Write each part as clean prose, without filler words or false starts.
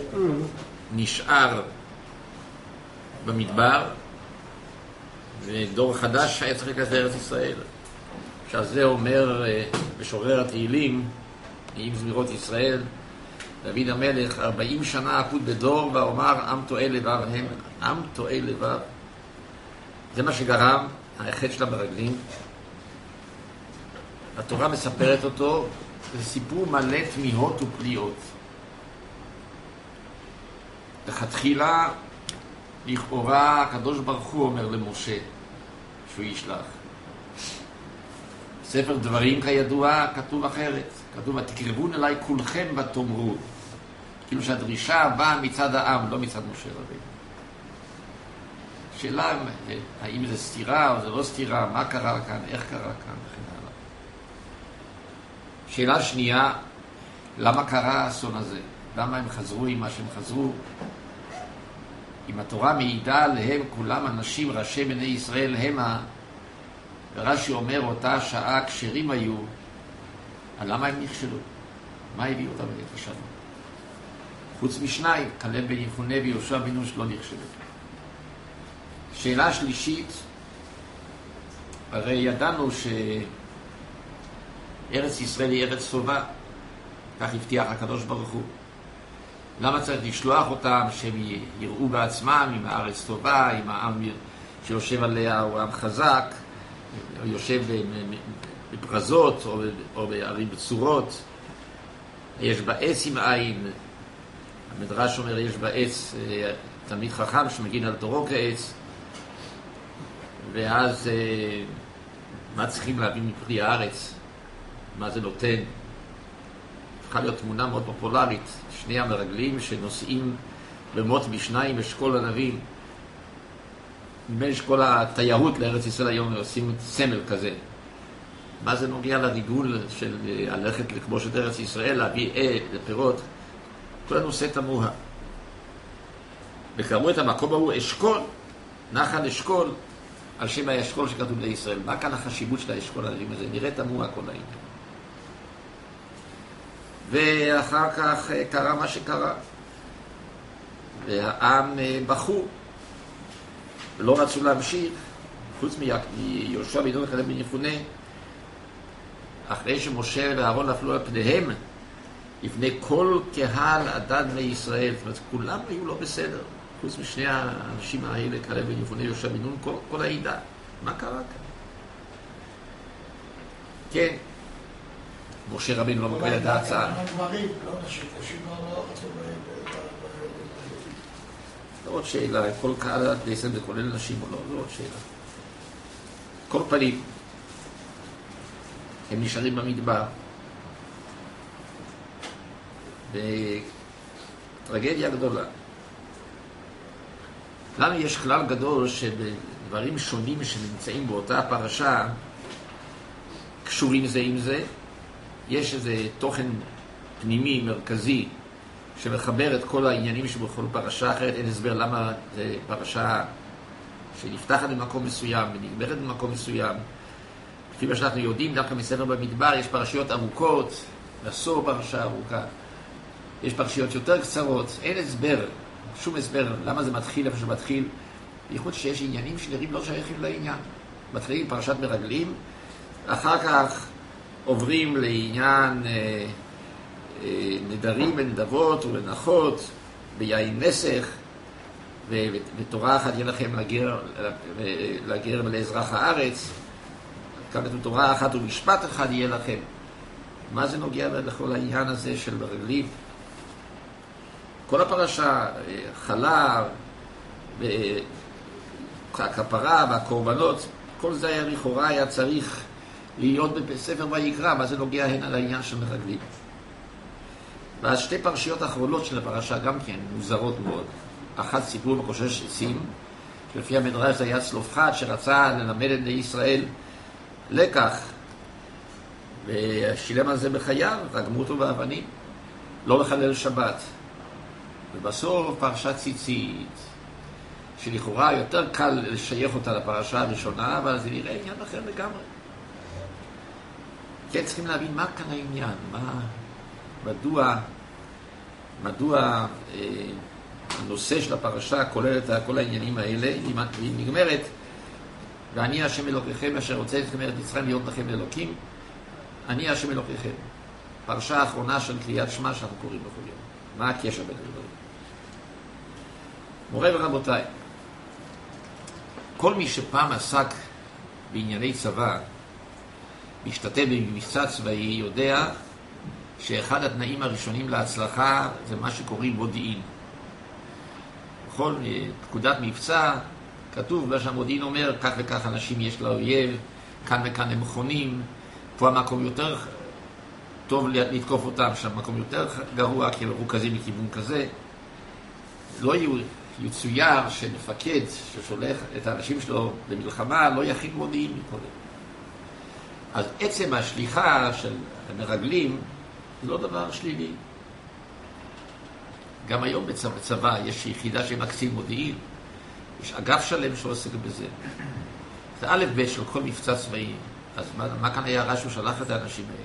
נשאר במדבר, ודור חדש היה צריך להיכנס לארץ ישראל. עכשיו זה אומר משורר התהילים, עם זמירות ישראל, דוד המלך, 40 שנה עקוד בדור ואומר עם טועה לבב הם, עם טועה לבב. זה מה שגרם, החטא של המרגלים. התורה מספרת אותו, זה סיפור מלא תמיהות ופליאות. לכתחילה, לכאורה, הקדוש ברוך הוא אומר למשה שהוא ישלח. ספר דברים כידוע כתוב אחרת. כתוב, ותקרבון אליי כולכם ותאמרו. כאילו שהדרישה באה מצד העם, לא מצד משה רבינו. שאלה, האם זה סתירה או זה לא סתירה, מה קרה כאן, איך קרה כאן, וכן הלאה. שאלה שנייה, למה קרה האסון הזה? למה הם חזרו עם מה שהם חזרו? אם התורה מעידה עליהם כולם אנשים ראשי בני ישראל המה, ורש"י אומר אותה שעה כשרים היו, למה הם נכשלו? מה הביא אותם לכישלון? חוץ משניים, כלב בן יפונה ויהושע בן נון שלא נכשלו. שאלה שלישית, הרי ידענו שארץ ישראל היא ארץ טובה, כך הבטיח הקדוש ברוך הוא. למה צריך לשלוח אותם שהם יראו בעצמם אם הארץ טובה, אם העם שיושב עליה הוא עם חזק, או יושב בברזות או בערים בצורות, יש בה עץ עם עין. המדרש אומר יש בה עץ תלמיד חכם שמגין על תורו כעץ, ואז מה צריכים להבין מפרי הארץ, מה זה נותן. צריכה להיות תמונה מאוד פופולרית, שני המרגלים שנוסעים במות בשניים אשכול הנביאים. בין שכל התיירות לארץ ישראל היום עושים סמל כזה. מה זה נוגע לריגול של הלכת לכבוש את ארץ ישראל, להביא לפירות? כל הנושא תמוה. וקראו את המקום ההוא אשכול, נחל אשכול, על שם האשכול שכתוב לישראל. מה כאן החשיבות של האשכול הנביאים הזה? נראה תמוה כל העניין. ואחר כך קרה מה שקרה. והעם בחו. ולא רצו להמשיך, חוץ מיהושע בן נון וכלב בן יפונה, אחרי שמשה ואהרון נפלו על פניהם, לפני כל קהל עדת בני ישראל, זאת אומרת, כולם היו לא בסדר, חוץ משני האנשים האלה, כלב בן יפונה, יהושע בן נון, כל העדה. מה קרה כאן? כן, משה רבינו לא מקבל את ההצעה. לא עוד שאלה, כל קהל עדת בני ישראל זה כולל נשים או לא, לא עוד שאלה. כל פנים, הם נשארים במדבר. וטרגדיה גדולה. לנו יש כלל גדול שבדברים שונים שנמצאים באותה פרשה קשורים זה עם זה. יש איזה תוכן פנימי, מרכזי, שמחבר את כל העניינים שבכל פרשה אחרת. אין הסבר למה זה פרשה שנפתחת במקום מסוים ונגמרת במקום מסוים. לפי מה שאנחנו יודעים, דווקא מספר במדבר יש פרשיות ארוכות, נשוא פרשה ארוכה. יש פרשיות יותר קצרות, אין הסבר, שום הסבר למה זה מתחיל איפה שמתחיל. בייחוד שיש עניינים שנראים לא שייכים לעניין. מתחילים פרשת מרגלים, אחר כך עוברים לעניין נדרים ונדבות ולנחות, ביין נסך, ותורה אחת יהיה לכם לגר ולאזרח הארץ, כאן תורה אחת ומשפט אחד יהיה לכם. מה זה נוגע לכל העניין הזה של מרגלים? כל הפרשה, חלה, הכפרה והקורבנות, כל זה היה לכאורה היה צריך להיות בספר ויקרא. מה זה נוגע הנה על העניין של מרגלים? ואז שתי פרשיות האחרונות של הפרשה גם כן מוזרות מאוד. אחת סיפור מקושש עצים, שלפי המדרש זה היה צלופחד שרצה ללמד את בני ישראל לקח, ושילם על זה בחייו, רגמו אותו באבנים, לא לחלל שבת. ובסוף פרשת ציצית, שלכאורה יותר קל לשייך אותה לפרשה הראשונה, אבל זה נראה עניין אחר לגמרי. כן, צריכים להבין מה כאן העניין, מדוע מדוע הנושא של הפרשה כולל את כל העניינים האלה, והיא נגמרת, ואני השם אלוקיכם אשר רוצה אתכם מארץ מצרים להיות לכם אלוקים, אני השם אלוקיכם. פרשה האחרונה של קריאת שמע שאנחנו קוראים בכל יום. מה הקשר בין הדברים? מוריי ורבותיי, כל מי שפעם עסק בענייני צבא, משתתף במבצע צבאי, יודע שאחד התנאים הראשונים להצלחה זה מה שקוראים מודיעין. בכל פקודת מבצע כתוב מה שהמודיעין אומר, כך וכך אנשים יש לאויב, כאן וכאן הם מכונים, פה המקום יותר טוב לתקוף אותם, שם מקום יותר גרוע, כי הם מרוכזים מכיוון כזה. לא יצויר שמפקד ששולח את האנשים שלו למלחמה לא יכין מודיעין מקודם. אז עצם השליחה של המרגלים זה לא דבר שלילי. גם היום בצבא יש יחידה שהם מקצים מודיעין, יש אגף שלם שעוסק בזה. זה א' ב' של כל מבצע צבאי. אז מה כאן היה רע שהוא שלח את האנשים האלה?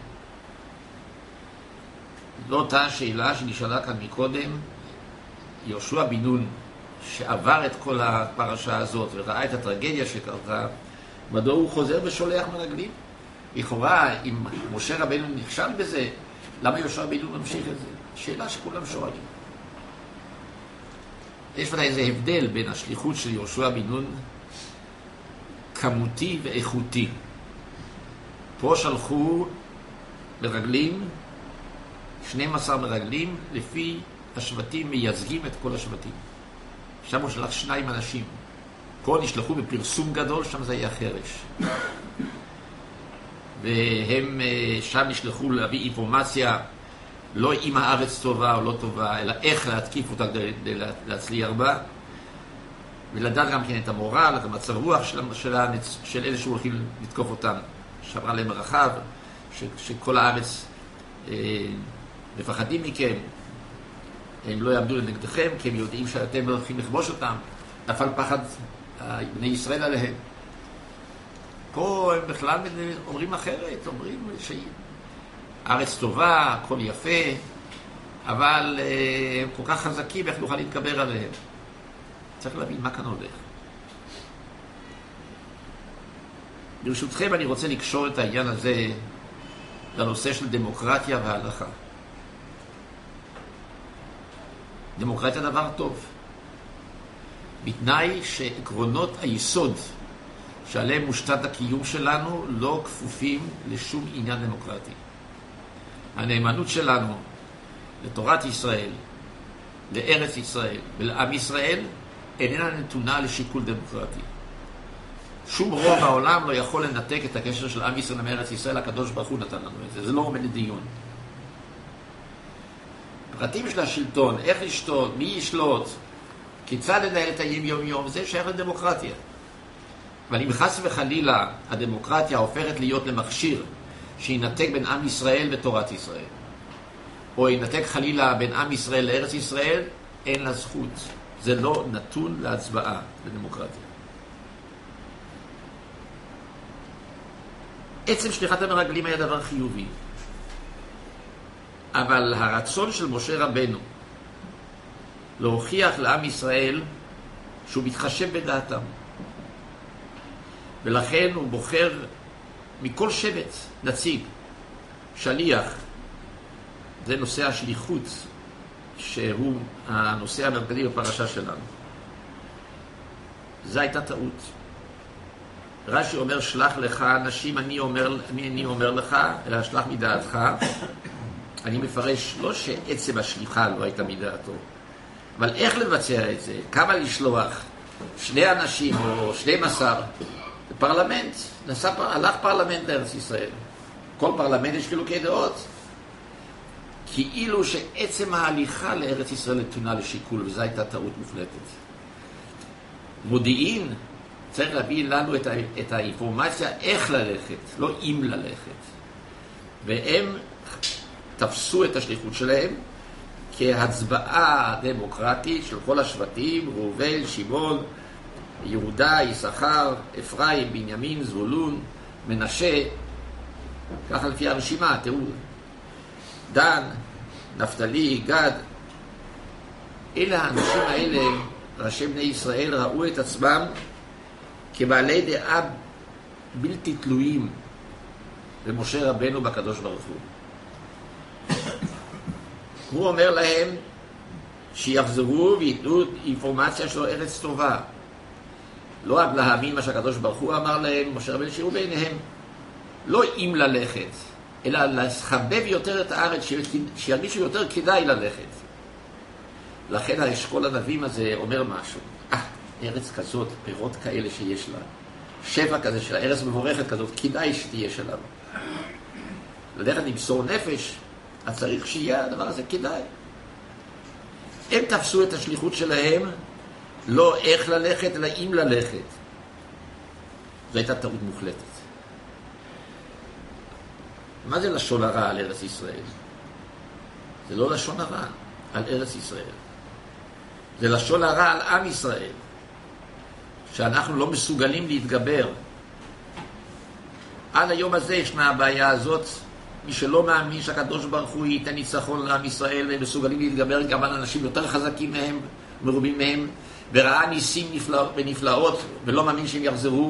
זו אותה שאלה שנשאלה כאן מקודם, יהושע בן נון, שעבר את כל הפרשה הזאת וראה את הטרגדיה שקרתה, מדוע הוא חוזר ושולח מרגלים? לכאורה, אם משה רבנו נכשל בזה, למה יהושע בן נון ממשיך את זה? שאלה שכולם שואלים. יש ודאי איזה הבדל בין השליחות של יהושע בן נון כמותי ואיכותי. פה שלחו מרגלים, 12 מרגלים, לפי השבטים מייצגים את כל השבטים. שם הוא שלח 2 אנשים. פה נשלחו בפרסום גדול, שם זה היה חרש. והם שם נשלחו להביא אינפורמציה, לא אם הארץ טובה או לא טובה, אלא איך להתקיף אותה כדי להצליח בה, ולדעת גם כן את המורל, את המצב רוח של אלה שהולכים לתקוף אותם. שברה להם הרחב, שכל הארץ מפחדים מכם, הם לא יעמדו לנגדכם, כי הם יודעים שאתם לא הולכים לכבוש אותם, נפל פחד בני ישראל עליהם. פה הם בכלל אומרים אחרת, אומרים שהארץ טובה, הכל יפה, אבל הם כל כך חזקים, איך נוכל להתגבר עליהם? צריך להבין מה כאן הולך. ברשותכם אני רוצה לקשור את העניין הזה לנושא של דמוקרטיה וההלכה. דמוקרטיה דבר טוב, בתנאי שעקרונות היסוד שעליהם מושתת הקיום שלנו לא כפופים לשום עניין דמוקרטי. הנאמנות שלנו לתורת ישראל, לארץ ישראל ולעם ישראל איננה נתונה לשיקול דמוקרטי. שום רוב בעולם לא יכול לנתק את הקשר של עם ישראל מארץ ישראל, הקדוש ברוך הוא נתן לנו את זה, זה לא עומד לדיון. פרטים של השלטון, איך לשתות, מי ישלוט, כיצד לנהל את היום יום יום, זה שייך לדמוקרטיה. אבל אם חס וחלילה הדמוקרטיה הופכת להיות למכשיר שינתק בין עם ישראל ותורת ישראל, או ינתק חלילה בין עם ישראל לארץ ישראל, אין לה זכות. זה לא נתון להצבעה בדמוקרטיה. עצם שליחת המרגלים היה דבר חיובי. אבל הרצון של משה רבנו להוכיח לעם ישראל שהוא מתחשב בדעתם. ולכן הוא בוחר מכל שבט נציג, שליח. זה נושא השליחות, שהוא הנושא המרכזי בפרשה שלנו. זו הייתה טעות. רש"י אומר, שלח לך אנשים, אני אומר לך, אלא שלח מדעתך. אני מפרש לא שעצם השליחה לא הייתה מדעתו, אבל איך לבצע את זה? כמה לשלוח? 2 אנשים או 12? פרלמנט, הלך פרלמנט לארץ ישראל. כל פרלמנט יש חילוקי דעות. כאילו שעצם ההליכה לארץ ישראל נתונה לשיקול, וזו הייתה טעות מוחלטת. מודיעין צריך להביא לנו את האינפורמציה איך ללכת, לא אם ללכת. והם תפסו את השליחות שלהם כהצבעה דמוקרטית של כל השבטים, ראובן, שמעון, יהודה, יששכר, אפרים, בנימין, זבולון, מנשה, ככה לפי הרשימה, תראו, דן, נפתלי, גד, אלה האנשים האלה, ראשי בני ישראל, ראו את עצמם כבעלי דעה בלתי תלויים במשה רבנו בקדוש ברוך הוא. הוא אומר להם שיחזרו ויתנו אינפורמציה שלו ארץ טובה. לא רק להאמין מה שהקדוש ברוך הוא אמר להם, משה רבנו שיראו בעיניהם. לא אם ללכת, אלא לחבב יותר את הארץ, שירגישו יותר כדאי ללכת. לכן האשכול הנביאים הזה אומר משהו. ארץ כזאת, פירות כאלה שיש לה, שבע כזה של ארץ מבורכת כזאת, כדאי שתהיה שלנו. ללכת למסור נפש, אז צריך שיהיה הדבר הזה כדאי. הם תפסו את השליחות שלהם, לא איך ללכת, אלא אם ללכת. זו הייתה טעות מוחלטת. מה זה לשון הרע על ארץ ישראל? זה לא לשון הרע על ארץ ישראל. זה לשון הרע על עם ישראל. שאנחנו לא מסוגלים להתגבר. עד היום הזה ישנה הבעיה הזאת. מי שלא מאמין שהקדוש ברוך הוא ייתן ניצחון לעם ישראל, והם מסוגלים להתגבר גם על אנשים יותר חזקים מהם, מרובים מהם, וראה ניסים ונפלאות, ולא מאמין שהם יחזרו,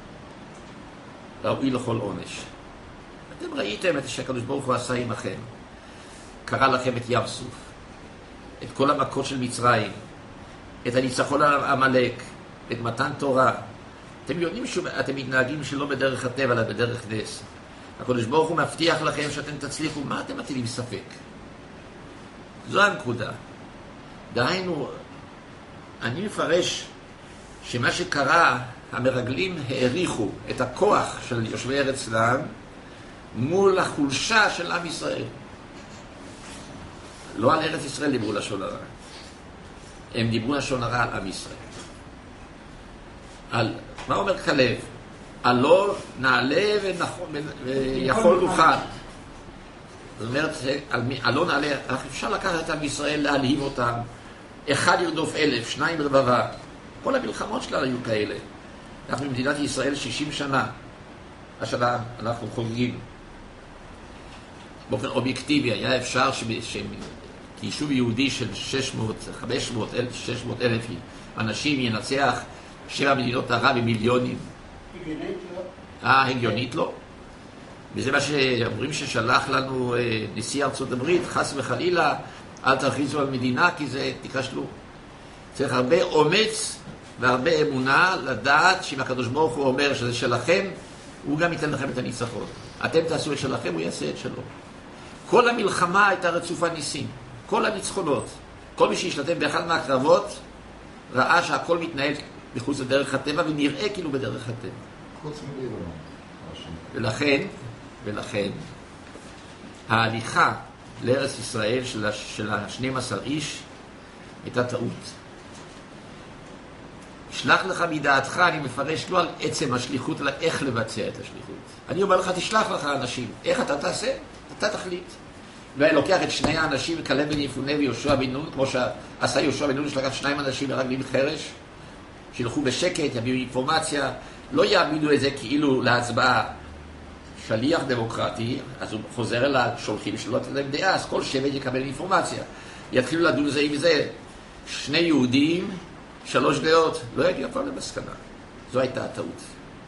ראוי לכל עונש. אתם ראיתם את שהקדוש ברוך הוא עשה עמכם. קרא לכם את ים סוף, את כל המכות של מצרים, את הניצחון על עמלק, את מתן תורה. אתם יודעים שאתם מתנהגים שלא בדרך הטבע, אלא בדרך נס. הקדוש ברוך הוא מבטיח לכם שאתם תצליחו. מה אתם מטילים ספק? זו הנקודה. דהיינו, אני מפרש שמה שקרה, המרגלים העריכו את הכוח של יושבי ארץ לעם מול החולשה של עם ישראל. לא על ארץ ישראל דיברו לשון הרע. הם דיברו לשון הרע על עם ישראל. מה אומר כלב? הלא נעלה ויכול נוכל. זאת אומרת, הלא נעלה, אפשר לקחת את עם ישראל, להלהיב אותם. אחד ירדוף 1,000, 2 רבבה. כל המלחמות שלנו היו כאלה. אנחנו במדינת ישראל 60 שנה. השנה אנחנו חוגגים. באופן אובייקטיבי היה אפשר כיישוב יהודי של 600,000 אנשים ינצח 7 מדינות ערב במיליונים. הגיונית לא? הגיונית לא. וזה מה שאומרים ששלח לנו נשיא ארצות הברית, חס וחלילה, אל תכריזו על מדינה, כי זה תיכשלו. צריך הרבה אומץ והרבה אמונה לדעת שאם הקדוש ברוך הוא אומר שזה שלכם, הוא גם ייתן לכם את הניצחון. אתם תעשו את שלכם, הוא יעשה את שלו. כל המלחמה הייתה רצופה ניסים. כל הניצחונות. כל מי שהשתתף באחד מהקרבות ראה שהכל מתנהל מחוץ לדרך הטבע ונראה כאילו בדרך הטבע. חוץ מליברמן. ולכן ההליכה לארץ ישראל של ה-12 איש הייתה טעות. שלח לך מדעתך, אני מפרש לא על עצם השליחות, אלא איך לבצע את השליחות. אני אומר לך, תשלח לך אנשים. איך אתה תעשה? אתה תחליט. ולוקח את 2 האנשים, כלב בן יפונה ויהושע בן נון, כמו שעשה יהושע בן נון, שלקח 2 אנשים מרגלים חרש, שילכו בשקט, יביאו אינפורמציה, לא יעמידו את זה כאילו להצבעה. שליח דמוקרטי, אז הוא חוזר אל השולחים שלו, לתת להם דעה, אז כל שבט יקבל אינפורמציה. יתחילו לדון זה עם זה. 2 יהודים, 3 דעות, לא יגיעו כבר למסקנה. זו הייתה הטעות.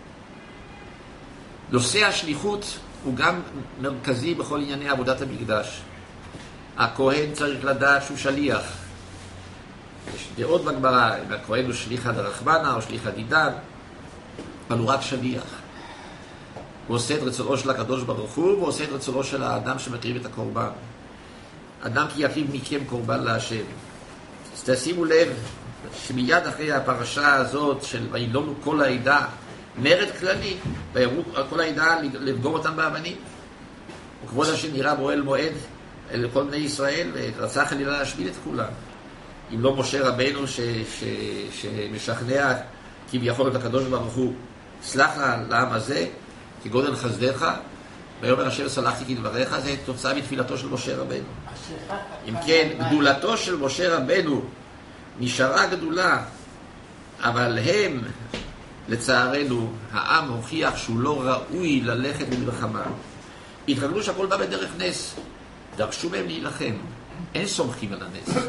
נושא השליחות הוא גם מרכזי בכל ענייני עבודת המקדש. הכהן צריך לדעת שהוא שליח. יש דעות בגמרא, אם הכהן הוא שליחא דרחמנא או שליחא דידן, אבל הוא רק שליח. הוא עושה את רצונו של הקדוש ברוך הוא, והוא עושה את רצונו של האדם שמקריב את הקורבן. אדם כי יקריב מכם קורבן להשם. אז תשימו לב שמיד אחרי הפרשה הזאת של וילונו כל העדה, מרד כללי, ויאמרו כל העדה לפגום אותם באבנים. וכבוד השם נראה באוהל מועד אל כל בני ישראל, ורצה חלילה להשמיד את כולם. אם לא משה רבנו שמשכנע כביכול את הקדוש ברוך הוא, סלח לעם הזה, כגודל חסדך, ויאמר השם סלחתי כדבריך, זה תוצאה מתפילתו של משה רבנו. אם כן, גדולתו של משה רבנו נשארה גדולה, אבל הם, לצערנו, העם הוכיח שהוא לא ראוי ללכת במלחמה. התרגלו שהכל בא בדרך נס, דרשו מהם להילחם. אין סומכים על הנס.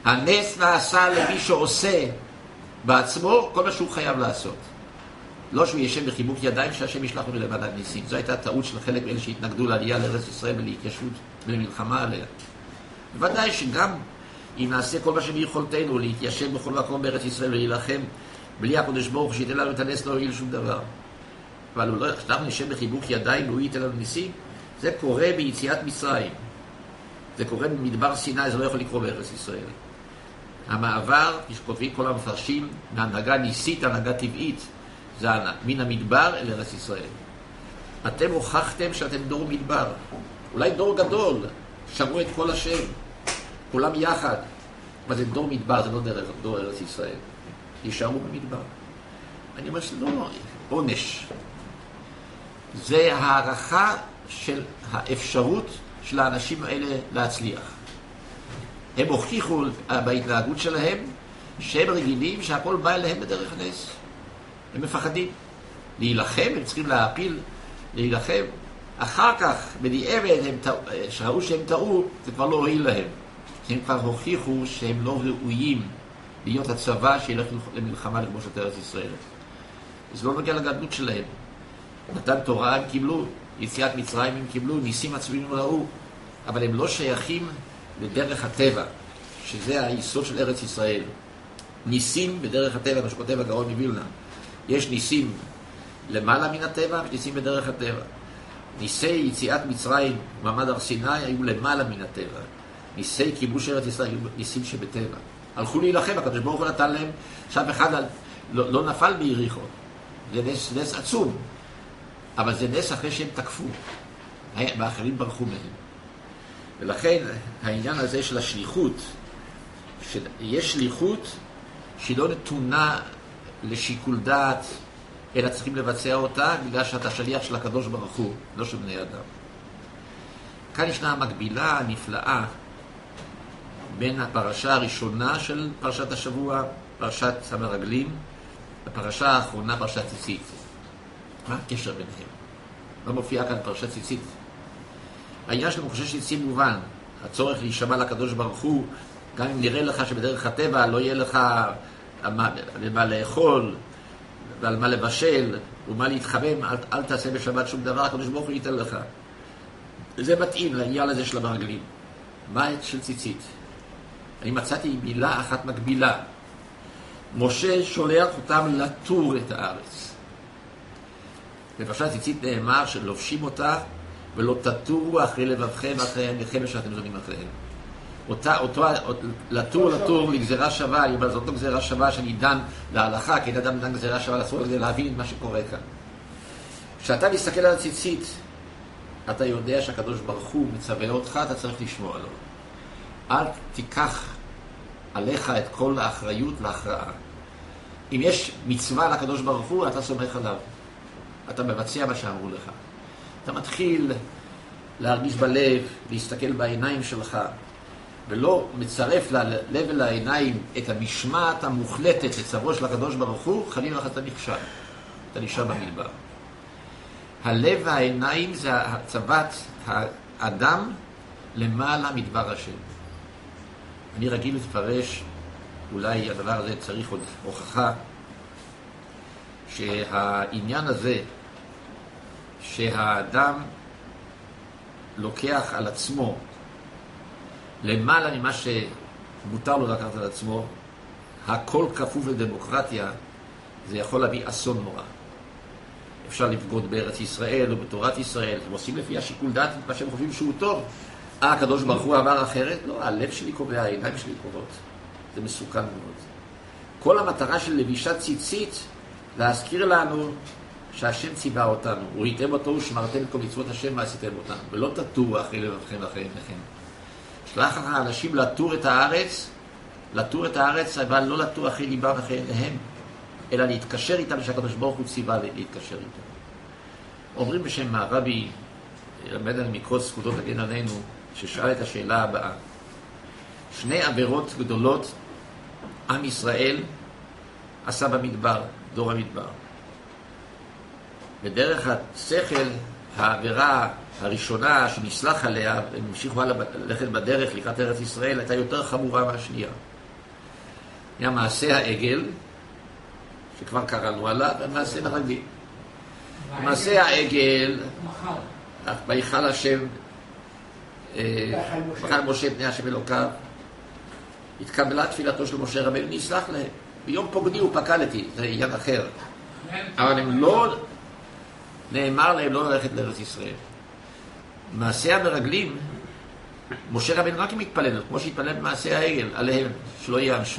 הנס נעשה למי שעושה בעצמו כל מה שהוא חייב לעשות. לא שהוא ישב בחיבוק ידיים שהשם ישלח לו לבד ניסים. זו הייתה טעות של חלק מאלה שהתנגדו לעלייה לארץ ישראל ולהתיישבות ולמלחמה עליה. בוודאי שגם אם נעשה כל מה שביכולתנו להתיישב בכל מקום בארץ ישראל ולהילחם בלי הקדוש ברוך הוא שייתן לנו את הנס, לא יועיל שום דבר. אבל כשאנחנו נשב בחיבוק ידיים והוא ייתן לנו ניסים, זה קורה ביציאת מצרים. זה קורה במדבר סיני, זה לא יכול לקרות בארץ ישראל. המעבר, כשכותבים כל המפרשים, מהנהגה ניסית, הנהגה טבעית, זה מן המדבר אל ארץ ישראל. אתם הוכחתם שאתם דור מדבר. אולי דור גדול, שמעו את כל השם, כולם יחד. אבל זה דור מדבר, זה לא דור ארץ ישראל. יישארו במדבר. אני אומר שזה לא עונש. זה הערכה של האפשרות של האנשים האלה להצליח. הם הוכיחו בהתנהגות שלהם שהם רגילים שהכל בא אליהם בדרך נס. הם מפחדים להילחם, הם צריכים להילחם. אחר כך, בדיעבד, שראו שהם טעו, זה כבר לא הועיל להם. הם כבר הוכיחו שהם לא ראויים להיות הצבא שילך למלחמה לכבוש את ארץ ישראל. זה לא נוגע לגדלות שלהם. מתן תורה הם קיבלו, יציאת מצרים הם קיבלו, ניסים עצמיים ראו, אבל הם לא שייכים לדרך הטבע, שזה היסוד של ארץ ישראל. ניסים בדרך הטבע, מה שכותב הגאון מווילנה. יש ניסים למעלה מן הטבע, וניסים בדרך הטבע. ניסי יציאת מצרים, מעמד הר סיני, היו למעלה מן הטבע. ניסי כיבוש ארץ ישראל, היו ניסים שבטבע. הלכו להילחם, הקדוש ברוך הוא נתן להם, שאף אחד לא נפל ביריחו. זה נס עצום. אבל זה נס אחרי שהם תקפו. והאחרים ברחו מהם. ולכן העניין הזה של השליחות, שיש שליחות שהיא לא נתונה לשיקול דעת, אלא צריכים לבצע אותה בגלל שאתה שליח של הקדוש ברוך הוא, לא של בני אדם. כאן ישנה המקבילה הנפלאה בין הפרשה הראשונה של פרשת השבוע, פרשת המרגלים, לפרשה האחרונה, פרשת ציצית. מה הקשר ביניהם? לא מופיע כאן פרשת ציצית. העניין של מוחשי ציצית מובן, הצורך להישמע לקדוש ברוך הוא, גם אם נראה לך שבדרך הטבע לא יהיה לך מה לאכול ועל מה לבשל ומה להתחמם, אל תעשה בשבת שום דבר, הקדוש ברוך הוא ייתן לך. זה מתאים לעניין הזה של המרגלים. מה של ציצית? אני מצאתי מילה אחת מקבילה. משה שולח אותם לטור את הארץ. בפרשת ציצית נאמר שלובשים אותה ולא תטורו אחרי לבבכם ואחרי עיניכם שאתם זונים אחריהם. לטור לגזירה שווה, אבל זאת לא גזירה שווה שאני דן להלכה, כי אין אדם דן גזירה שווה לסור כדי להבין את מה שקורה כאן. כשאתה מסתכל על הציצית, אתה יודע שהקדוש ברוך הוא מצווה אותך, אתה צריך לשמוע לו. אל תיקח עליך את כל האחריות להכרעה. אם יש מצווה לקדוש ברוך הוא, אתה סומך עליו. אתה מבצע מה שאמרו לך. אתה מתחיל להרגיש בלב, להסתכל בעיניים שלך, ולא מצרף ללב ולעיניים את המשמעת המוחלטת לצוואו של הקדוש ברוך הוא, חלילה לך אתה נכשל. אתה נשאר במדבר. הלב והעיניים זה הצבת האדם למעלה מדבר השם. אני רגיל לפרש, אולי הדבר הזה צריך עוד הוכחה, שהעניין הזה שהאדם לוקח על עצמו למעלה ממה שמותר לו לקחת על עצמו, הכל כפוף לדמוקרטיה, זה יכול להביא אסון נורא. אפשר לבגוד בארץ ישראל או בתורת ישראל, הם עושים לפי השיקול דעת מה שהם חושבים שהוא טוב. הקדוש ברוך הוא אמר אחרת? לא, הלב שלי קובע, העיניים שלי קובעות. זה מסוכן מאוד. כל המטרה של לבישת ציצית, להזכיר לנו שהשם ציווה אותנו. הוא ראיתם אותו ושמרתם את כל מצוות השם ועשיתם אותנו. ולא תטורו אחרי לבבכם ואחרי עיניכם. שלח האנשים לטור את הארץ, אבל לא לטור אחרי ליבם ואחרי עיניהם, אלא להתקשר איתם שהקדוש ברוך הוא ציווה להתקשר איתם. אומרים בשם הרבי למד על מקרות זכותו תגן עלינו, ששאל את השאלה הבאה. שני עבירות גדולות עם ישראל עשה במדבר, דור המדבר. בדרך השכל, העבירה הראשונה שנסלח עליה, הם המשיכו ללכת בדרך לקראת ארץ ישראל, הייתה יותר חמורה מהשנייה. היה מעשה העגל, שכבר קראנו עליו, ומעשה מרגלים. מעשה העגל, ויכל השם, ויכל משה פני השם אלוקיו, התקבלה תפילתו של משה רבנו, נסלח להם. ביום פוקדי ופקדתי, זה עניין אחר. אבל הם לא, נאמר להם לא ללכת לארץ ישראל. מעשה המרגלים, משה רבנו רק מתפלל, כמו שהתפלל במעשה העגל, עליהם, שלא יאנשו.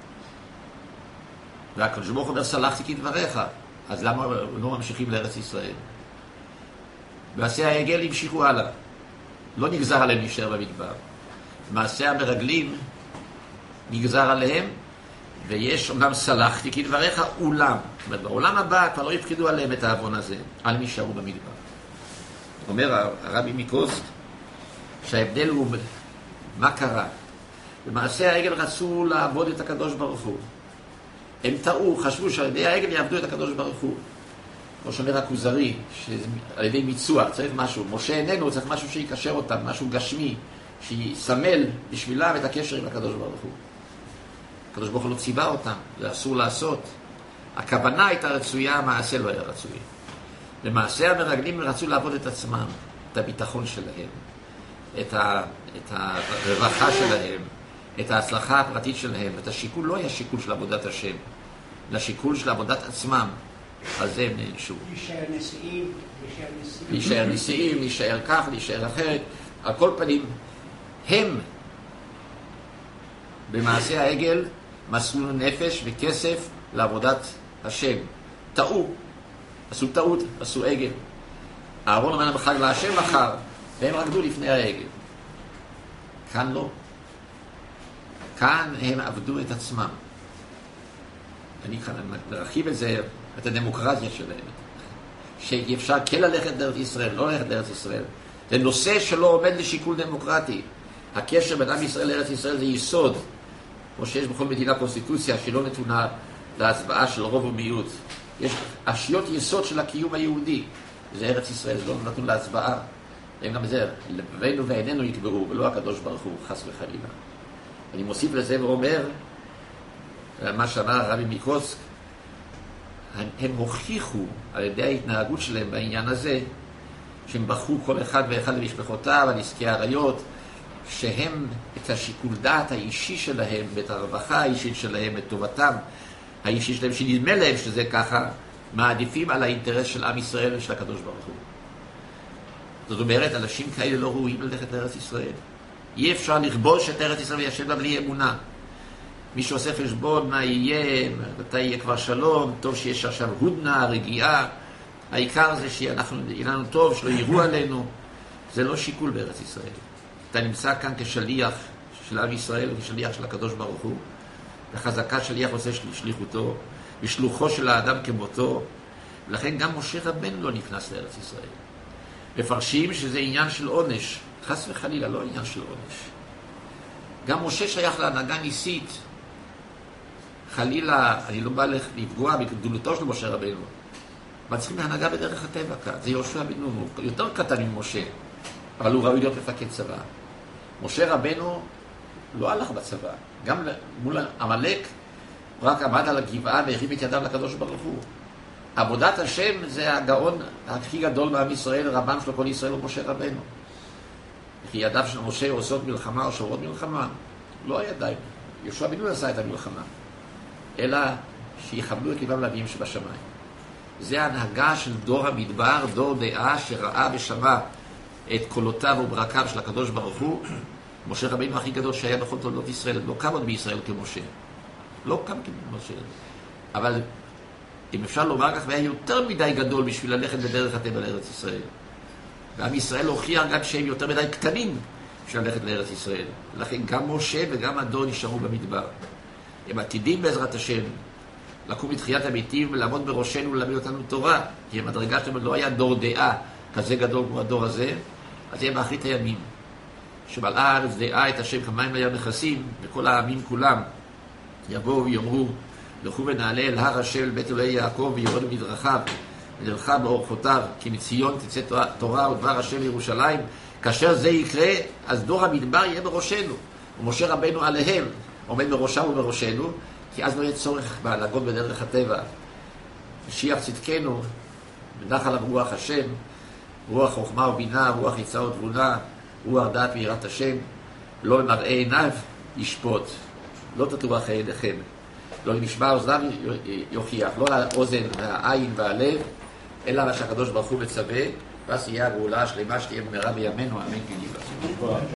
והקדוש ברוך הוא אומר, סלחתי כדבריך, אז למה לא ממשיכים לארץ ישראל? מעשה העגל המשיכו הלאה. לא נגזר עליהם להישאר במדבר. מעשה המרגלים נגזר עליהם, ויש אומנם סלחתי כדבריך, אולם. זאת אומרת, בעולם הבא כבר לא יפקדו עליהם את העוון הזה, על מי יישארו במדבר. אומר הרבי מקוסק, שההבדל הוא מה קרה. במעשה העגל רצו לעבוד את הקדוש ברוך הוא. הם טעו, חשבו שעל ידי העגל יעבדו את הקדוש ברוך הוא. כמו שאומר הכוזרי, שעל ידי מיצוע צריך משהו. משה איננו, צריך משהו שיקשר אותם, משהו גשמי, שיסמל בשבילם את הקשר עם הקדוש ברוך הוא. הקדוש ברוך הוא לא ציווה אותם, זה אסור לעשות. הכוונה הייתה רצויה, המעשה לא היה רצוי. למעשה המרגלים רצו לעבוד את עצמם, את הביטחון שלהם, את הרווחה שלהם, את ההצלחה הפרטית שלהם. את השיקול לא היה שיקול של עבודת השם, אלא שיקול של עבודת עצמם. על זה הם נענשו. להישאר נשיאים, להישאר כך, להישאר אחרת. על כל פנים, הם במעשה העגל מסרו נפש וכסף לעבודת השם. טעו, עשו טעות, עשו עגל. אהרון אומר בחג להשם מחר, והם רקדו לפני העגל. כאן לא. כאן הם עבדו את עצמם. אני כאן מרחיב את זה, את הדמוקרטיה שלהם. שאפשר כן ללכת לארץ ישראל, לא ללכת לארץ ישראל. זה נושא שלא עומד לשיקול דמוקרטי. הקשר בין עם ישראל לארץ ישראל זה יסוד. כמו שיש בכל מדינה קונסטיטוציה שלא נתונה להצבעה של רוב ומיעוט. יש אשיות יסוד של הקיום היהודי. זה ארץ ישראל, זה לא נתון להצבעה. הם גם זה, לבנו ועינינו יקברו, ולא הקדוש ברוך הוא, חס וחלילה. אני מוסיף לזה ואומר, מה שאמר הרבי מקוסק, הם הוכיחו על ידי ההתנהגות שלהם בעניין הזה, שהם בחרו כל אחד ואחד למשפחותיו, על עסקי עריות, שהם את השיקול דעת האישי שלהם, ואת הרווחה האישית שלהם, את טובתם האישית שלהם, שנדמה להם שזה ככה, מעדיפים על האינטרס של עם ישראל ושל הקדוש ברוך הוא. זאת אומרת, אנשים כאלה לא ראויים ללכת לארץ ישראל. אי אפשר לכבוש את ארץ ישראל וישב בה בלי אמונה. מי שעושה חשבון מה יהיה, מתי יהיה כבר שלום, טוב שיש עכשיו הודנה, רגיעה, העיקר זה שיהיה לנו טוב, שלא יראו עלינו. זה לא שיקול בארץ ישראל. אתה נמצא כאן כשליח של עם ישראל וכשליח של הקדוש ברוך הוא, וחזקת שליח עושה שליחותו, ושלוחו של האדם כמותו, ולכן גם משה רבנו לא נכנס לארץ ישראל. מפרשים שזה עניין של עונש, חס וחלילה, לא עניין של עונש. גם משה שייך להנהגה ניסית. חלילה, אני לא בא לפגוע בגדולתו של משה רבנו. אבל צריכים להנהגה בדרך הטבע כאן. זה יהושע בן נון, הוא יותר קטן ממשה, אבל הוא ראוי להיות מפקד צבא. משה רבנו לא הלך בצבא. גם מול עמלק, הוא רק עמד על הגבעה והרים את ידיו לקדוש ברוך הוא. עבודת השם זה הגאון הכי גדול בעם ישראל, רבם של כל ישראל הוא משה רבנו. כי ידיו של משה עושות מלחמה או שוברות מלחמה, לא הידיים. יהושע בן נון עשה את המלחמה, אלא שיכבדו את ליבם לאביהם שבשמיים. זה ההנהגה של דור המדבר, דור דעה שראה ושמע את קולותיו וברקיו של הקדוש ברוך הוא. משה רבנו הכי גדול שהיה בכל תולדות ישראל, לא קם עוד בישראל כמשה. לא קם כמשה. אבל אם אפשר לומר כך, היה יותר מדי גדול בשביל ללכת בדרך הטבע לארץ ישראל. ועם ישראל הוכיח גם שהם יותר מדי קטנים בשביל ללכת לארץ ישראל. לכן גם משה וגם הדור נשארו במדבר. הם עתידים בעזרת השם לקום בתחיית המתים ולעמוד בראשנו וללמד אותנו תורה, כי המדרגה שלהם לא היה דור דעה כזה גדול כמו הדור הזה, אז יהיה באחרית הימים. שמלאה הארץ דעה את השם כמים לים מכסים, וכל העמים כולם יבואו ויאמרו, לכו ונעלה אל הר השם, בית אלוהי יעקב, ויורדו מדרכיו, ונלכה באורחותיו, כי מציון תצא תורה ודבר השם לירושלים. כאשר זה יקרה, אז דור המדבר יהיה בראשנו, ומשה רבנו עליהם, עומד בראשם ובראשנו, כי אז לא יהיה צורך בהנהגות בדרך הטבע. משיח צדקנו, בנחל רוח השם, רוח חוכמה ובינה, רוח יצר ותבונה, רוח דעת ויראת השם, לא במראה עיניו ישפוט, לא תטוח עיניכם, לא נשמע אוזניו יוכיח, לא האוזן והעין והלב, אלא מה שהקדוש ברוך הוא מצווה, ואז תהיה הגאולה השלמה שתהיה במהרה בימינו, אמן כן יהי רצון.